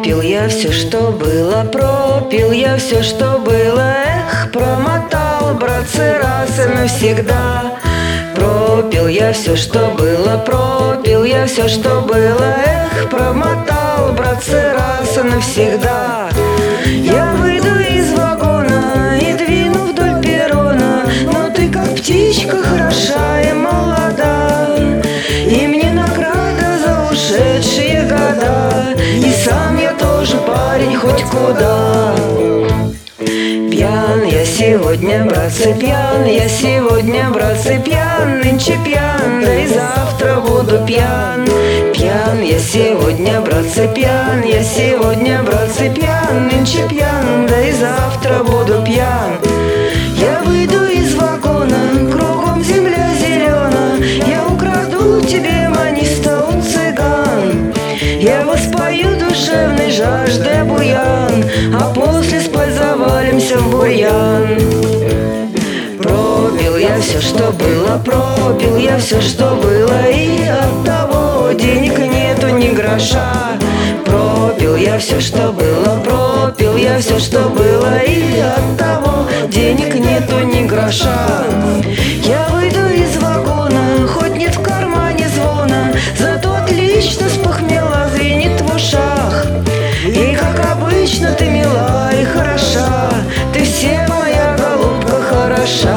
Пропил я все, что было, пропил я все, что было. Эх, промотал, братцы, раз и навсегда. Пропил я все, что было, пропил я все, что было. Эх, промотал, братцы, раз и навсегда. Я выйду из вагона и двину вдоль перрона, но ты как птичка хороша и молода, и мне награда за ушедшие года, и сам я тоже парень хоть куда. Пьян я сегодня, братцы, пьян я сегодня, братцы, пьян, нынче пьян, да и завтра буду пьян. Пьян я сегодня, братцы, пьян я сегодня, братцы, пьян, нынче пьян, да и завтра буду пьян. Я выйду из вагона, кругом земля зелена, я украду тебе маниста у цыган. Я воспою душевной жаждой буян, а после спать завалимся в бурьян. Пропил я все, что было, пропил я все, что было, и от того денег нету ни гроша. Пропил я все, что было, пропил я все, что было, и от того денег нету ни гроша. Я выйду из вагона, хоть нет в кармане звона, зато отлично с похмела звенит в ушах. И как обычно ты мила и хороша, ты все моя голубка хороша.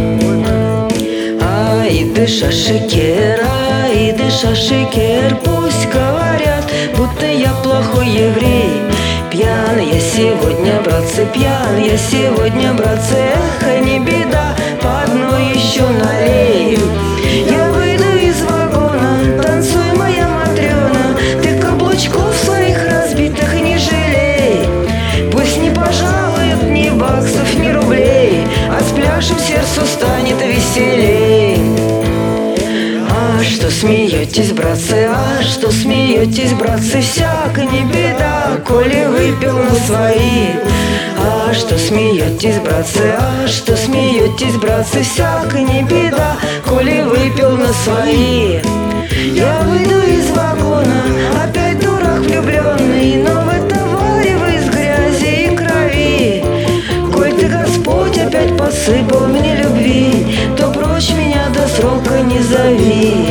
Ай ты шашикер, ай ты шашикер, пусть говорят, будто я плохой еврей. Пьян я сегодня, братцы, пьян я сегодня, братцы, эх, не беда, по одной еще налей. Я выйду из вагона, танцуй, моя матрена, ты каблучков своих разбитых не жалей. Пусть не пожалуют ни баксов, ни рублей, а с пляшем сердцу станет веселей. А что смеетесь, братцы, а что смеетесь, братцы, всяко не беда, коли выпил на свои. А что смеетесь, братцы, а что смеетесь, братцы, всяко не беда, коли выпил на свои. Я выйду из вагона, опять дурак влюбленный, но в это варево из грязи и крови. Коль ты, Господь, опять посыпал мне любви, то прочь меня до срока не зови.